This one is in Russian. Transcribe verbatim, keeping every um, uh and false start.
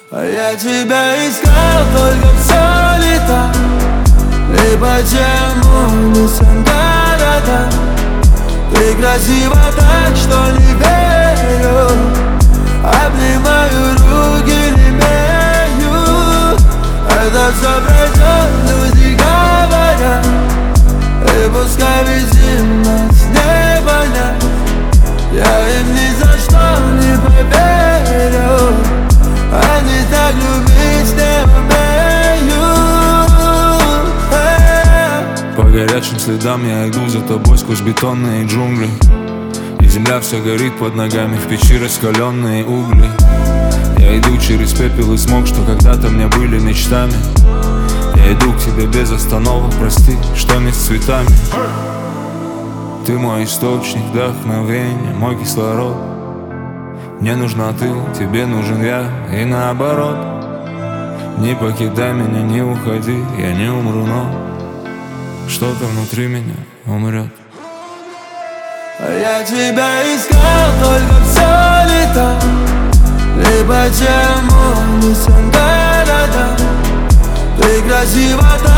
А я тебя искал только в солитах. И почему не сам города? Ты красива так, что не верю. Обнимаю руки, не имею. Это все пройдет, люди говорят. И пускай везде нас не понять, я им ни за что не поверю. Они так любить не умеют. По горячим следам я иду за тобой сквозь бетонные джунгли. И земля вся горит под ногами, в печи раскаленные угли. Я иду через пепел и смог, что когда-то мне были мечтами. Я иду к тебе без остановок, прости, что не с цветами. Ты мой источник вдохновения, мой кислород. Мне нужна ты, тебе нужен я, и наоборот. Не покидай меня, не уходи, я не умру, но что-то внутри меня умрет. А я тебя искал только в солитах. И почему не сам города? Ты красива так,